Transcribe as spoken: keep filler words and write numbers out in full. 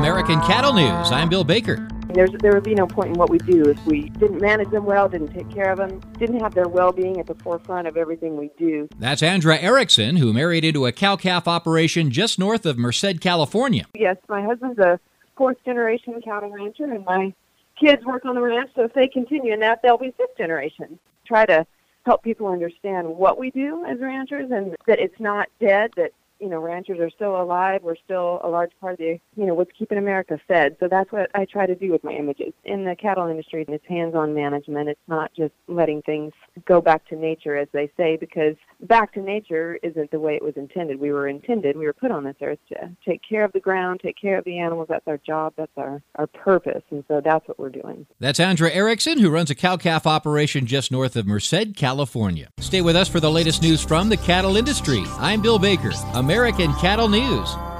American Cattle News. I'm Bill Baker. There's, there would be no point in what we do if we didn't manage them well, didn't take care of them, didn't have their well-being at the forefront of everything we do. That's Andra Erickson, who married into a cow-calf operation just north of Merced, California. Yes, my husband's a fourth-generation cattle rancher, and my kids work on the ranch, so if they continue in that, they'll be fifth generation. Try to help people understand what we do as ranchers and that it's not dead, that you know, ranchers are still alive. We're still a large part of the, you know, what's keeping America fed. So that's what I try to do with my images. In the cattle industry, it's hands-on management. It's not just letting things go back to nature, as they say, because back to nature isn't the way it was intended. We were intended, we were put on this earth to take care of the ground, take care of the animals. That's our job. That's our, our purpose. And so that's what we're doing. That's Andra Erickson, who runs a cow-calf operation just north of Merced, California. Stay with us for the latest news from the cattle industry. I'm Bill Baker, American Cattle News.